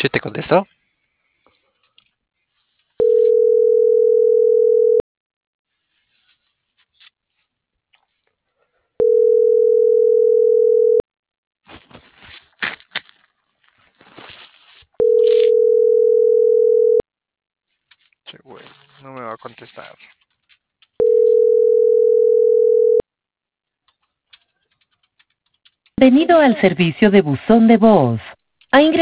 ¿Sí te contestó? Sí, güey, no me va a contestar. Bienvenido al servicio de buzón de voz. Ha ingresado